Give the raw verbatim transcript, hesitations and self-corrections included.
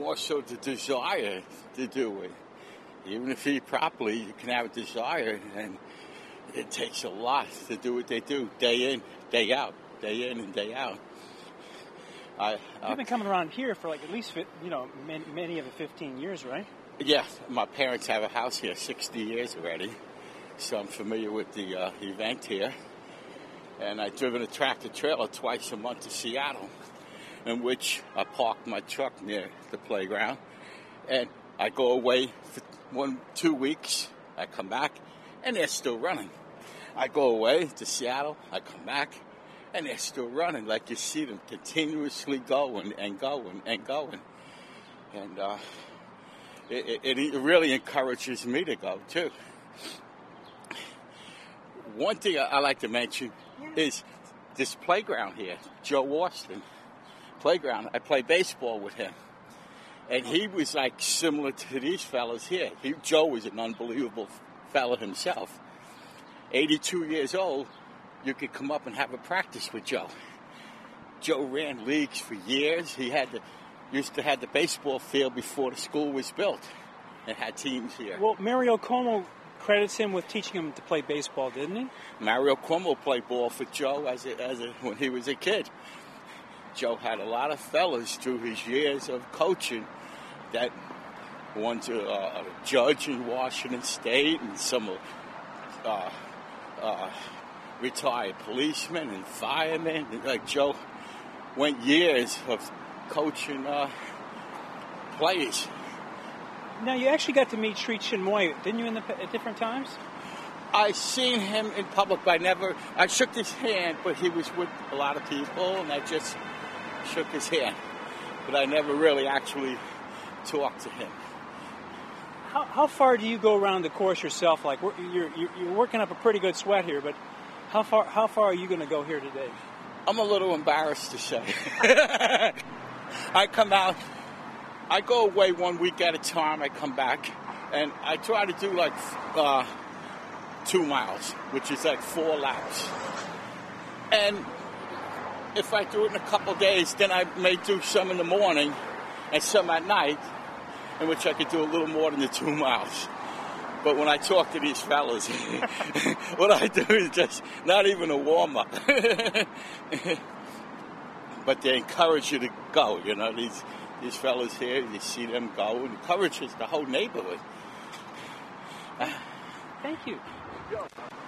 more so the desire to do it. Even if you eat properly, you can have a desire, and it takes a lot to do what they do, day in, day out, day in and day out. I, uh, You've been coming around here for like at least, you know, many, many of the fifteen years, right? Yeah, my parents have a house here sixty years already, so I'm familiar with the uh, event here. And I've driven a tractor trailer twice a month to Seattle, in which I park my truck near the playground, and I go away for one, two weeks, I come back, and they're still running. I go away to Seattle, I come back, and they're still running. Like you see them continuously going and going and going. And uh, it, it, it really encourages me to go, too. One thing I like to mention is this playground here, Joe Austin playground. I play baseball with him. And he was like similar to these fellas here. He, Joe was an unbelievable fella himself. eighty-two years old, you could come up and have a practice with Joe. Joe ran leagues for years. He had the, used to have the baseball field before the school was built and had teams here. Well, Mario Cuomo credits him with teaching him to play baseball, didn't he? Mario Cuomo played ball for Joe as a, as a, when he was a kid. Joe had a lot of fellas through his years of coaching that one's a, a judge in Washington State, and some uh, uh, retired policemen and firemen. Like Joe went years of coaching uh, players. Now, you actually got to meet Sri Chinmoy, didn't you, in the, at different times? I seen him in public, but I never, I shook his hand, but he was with a lot of people, and I just shook his hand. But I never really actually talked to him. How, how far do you go around the course yourself? Like, you're, you're, you're working up a pretty good sweat here, but how far, how far are you going to go here today? I'm a little embarrassed to say. I come out, I go away one week at a time, I come back, and I try to do like uh, two miles, which is like four laps. And if I do it in a couple days, then I may do some in the morning and some at night, in which I could do a little more than the two miles. But when I talk to these fellas, what I do is just not even a warm-up. But they encourage you to go, you know, these these fellas here, you see them go, and encourages the whole neighborhood. Thank you.